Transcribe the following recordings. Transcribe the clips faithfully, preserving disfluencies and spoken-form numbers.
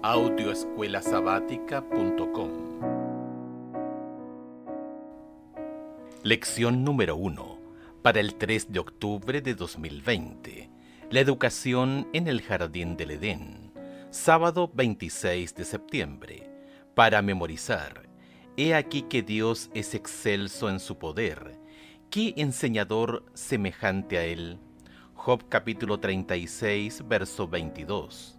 audio escuela sabática punto com. Lección número uno, para el tres de octubre de dos mil veinte. La educación en el Jardín del Edén. Sábado veintiséis de septiembre. Para memorizar. He aquí que Dios es excelso en su poder. ¿Qué enseñador semejante a él? Job capítulo treinta y seis, verso veintidós.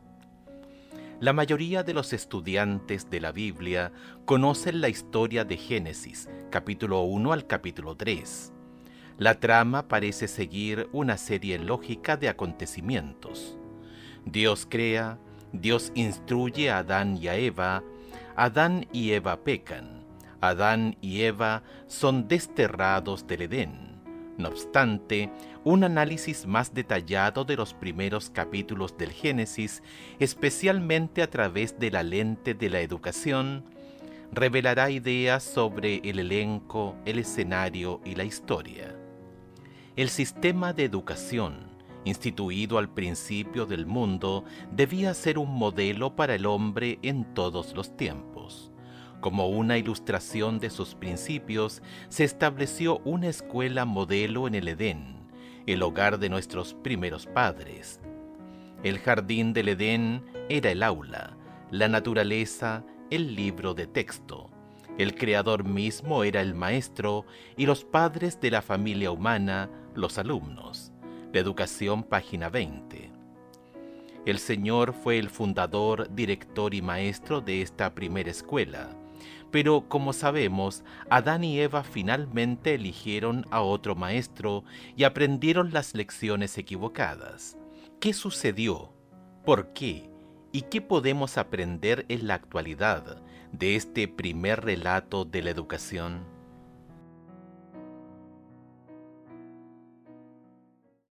La mayoría de los estudiantes de la Biblia conocen la historia de Génesis, capítulo uno al capítulo tres. La trama parece seguir una serie lógica de acontecimientos. Dios crea, Dios instruye a Adán y a Eva, Adán y Eva pecan, Adán y Eva son desterrados del Edén. No obstante, un análisis más detallado de los primeros capítulos del Génesis, especialmente a través de la lente de la educación, revelará ideas sobre el elenco, el escenario y la historia. El sistema de educación, instituido al principio del mundo, debía ser un modelo para el hombre en todos los tiempos. Como una ilustración de sus principios, se estableció una escuela modelo en el Edén, el hogar de nuestros primeros padres. El jardín del Edén era el aula, la naturaleza, el libro de texto. El creador mismo era el maestro y los padres de la familia humana, los alumnos. La educación, página veinte. El Señor fue el fundador, director y maestro de esta primera escuela. Pero, como sabemos, Adán y Eva finalmente eligieron a otro maestro y aprendieron las lecciones equivocadas. ¿Qué sucedió? ¿Por qué? ¿Y qué podemos aprender en la actualidad de este primer relato de la educación?